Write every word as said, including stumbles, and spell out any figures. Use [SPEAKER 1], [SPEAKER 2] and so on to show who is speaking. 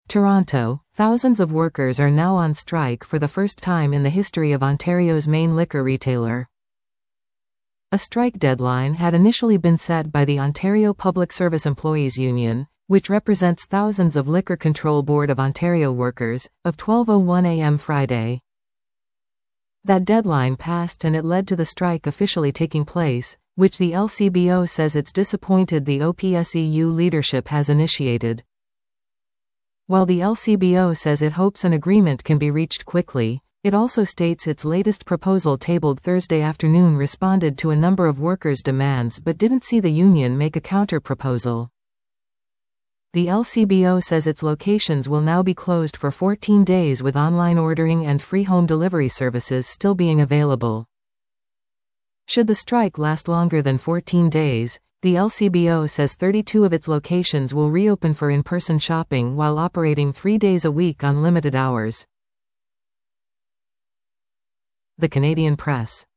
[SPEAKER 1] Toronto, thousands of workers are now on strike for the first time in the history of Ontario's main liquor retailer. A strike deadline had initially been set by the Ontario Public Service Employees Union, which represents thousands of Liquor Control Board of Ontario workers, of twelve oh one a m Friday. That deadline passed and it led to the strike officially taking place, which the L C B O says it's disappointed the O P S E U leadership has initiated. While the L C B O says it hopes an agreement can be reached quickly, it also states its latest proposal tabled Thursday afternoon responded to a number of workers' demands but didn't see the union make a counter-proposal. The L C B O says its locations will now be closed for fourteen days with online ordering and free home delivery services still being available. Should the strike last longer than fourteen days, the L C B O says thirty-two of its locations will reopen for in-person shopping while operating three days a week on limited hours. The Canadian Press.